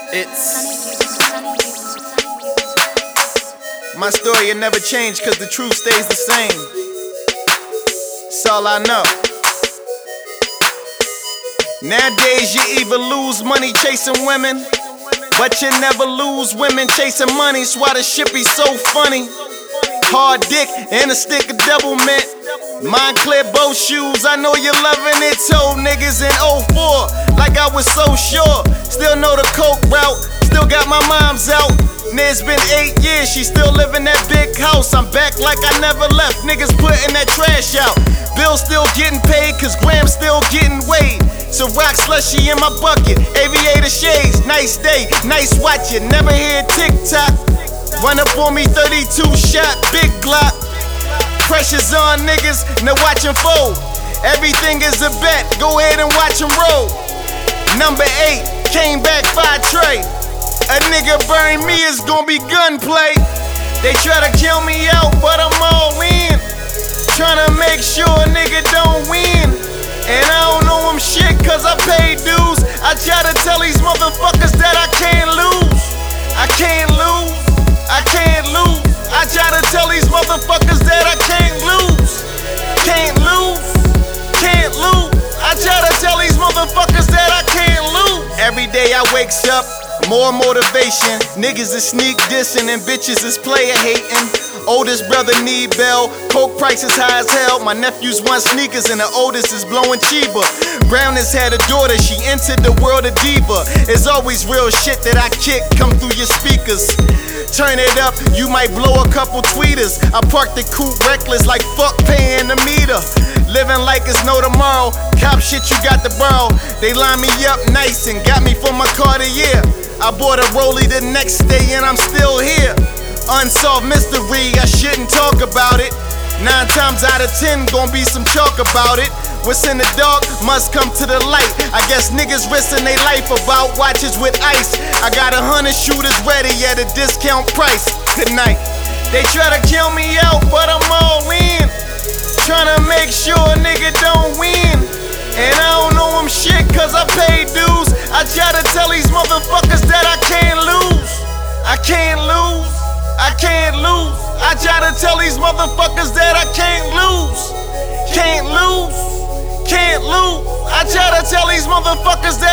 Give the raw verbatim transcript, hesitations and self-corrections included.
It's my story, it never changed, cause the truth stays the same. That's all I know. Nowadays you either lose money chasing women, but you never lose women chasing money. That's why the shit be so funny. Hard dick and a stick of double mint. Moncler both shoes, I know you're loving it. Told niggas in oh four, like I was so sure. Still know the coke route, still got my mom's out. And it's been eight years, she still live in that big house. I'm back like I never left, niggas putting that trash out. Bill still getting paid, cause Graham still getting weighed. So rock slushy in my bucket, aviator shades. Nice day, nice watchin', never hear tick-tock. Run up on me, thirty-two shot, big Glock. Pressure's on niggas, now watch 'em fold. Everything is a bet, go ahead and watch 'em roll. Number eight, came back five tray. A nigga burn me, it's gonna be gunplay. They try to kill me out, but I'm all in. Tryna make sure a nigga don't win. And I don't know him shit cause I pay dues. I try to tell these motherfuckers that I can't lose. I can't lose, I can't lose. I try to tell these motherfuckers that I can't lose. Can't lose, can't lose. I try to tell these motherfuckers that I can't lose. Every day I wakes up, more motivation. Niggas is sneak dissing and bitches is player hating. Oldest brother need bail, coke prices high as hell. My nephews want sneakers and the oldest is blowing cheaper. Brown has had a daughter, she entered the world of diva. It's always real shit that I kick, come through your speakers. Turn it up, you might blow a couple tweeters. I park the coupe reckless like fuck paying the meter. Living like it's no tomorrow, cop shit you got to borrow. They line me up nice and got me for my car the year. I bought a rollie the next day and I'm still here. Unsolved mystery, I shouldn't talk about it. Nine times out of ten, gon' be some talk about it. What's in the dark must come to the light. I guess niggas risking their life about watches with ice. I got a hundred shooters ready at a discount price tonight. They try to kill me out, but I'm all in. Tryna make sure a nigga don't win. And I don't know him shit cause I pay dues. I try to tell these motherfuckers that I can't lose. I can't lose, I can't lose. I try to tell these motherfuckers that I can't lose. Can't lose, can't lose. I try to tell these motherfuckers that